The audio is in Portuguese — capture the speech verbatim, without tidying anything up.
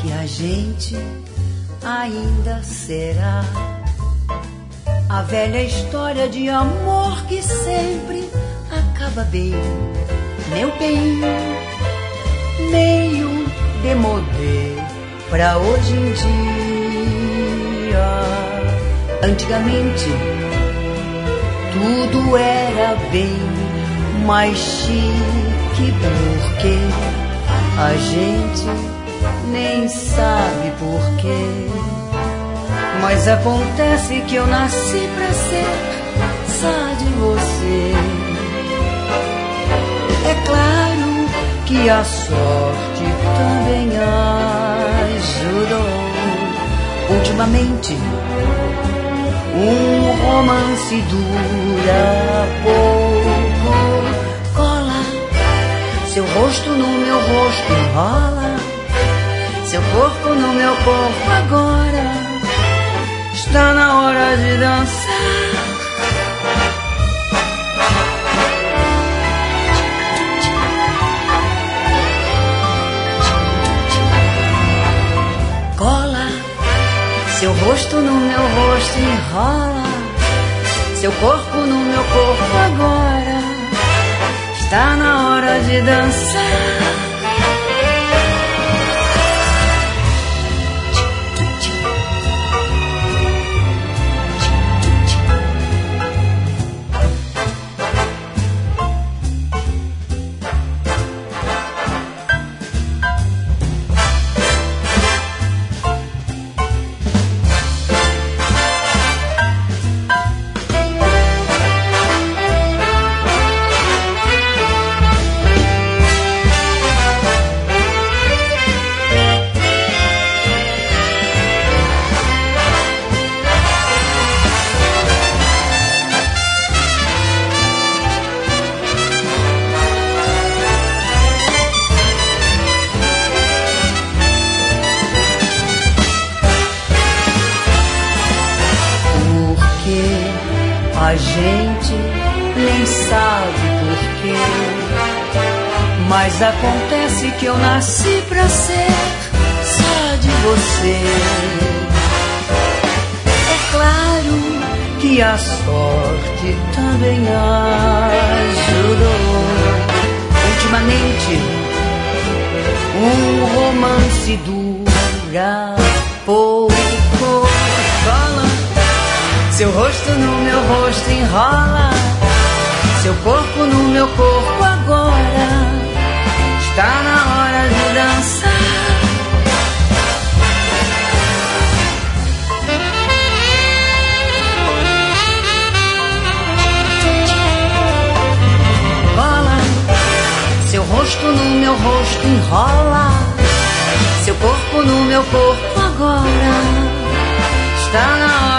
que a gente ainda será a velha história de amor que sempre acaba bem. Meu bem, meio demodê pra hoje em dia. Antigamente tudo era bem mais chique, porque a gente nem sabe porquê. Mas acontece que eu nasci pra ser só de você. É claro que a sorte também ajudou. Ultimamente um romance dura pouco. Cola seu rosto no meu rosto, enrola seu corpo no meu corpo agora. Está na hora de dançar. Cola seu rosto no meu rosto, enrola seu corpo no meu corpo agora. Está na hora de dançar. A gente nem sabe porquê, mas acontece que eu nasci pra ser só de você. É claro que a sorte também ajudou. Ultimamente um romance dura pouco. Cola seu rosto no meu rosto, enrola seu corpo no meu corpo agora. Está na hora de dançar. Cola seu rosto no meu rosto, enrola seu corpo no meu corpo agora. Está na hora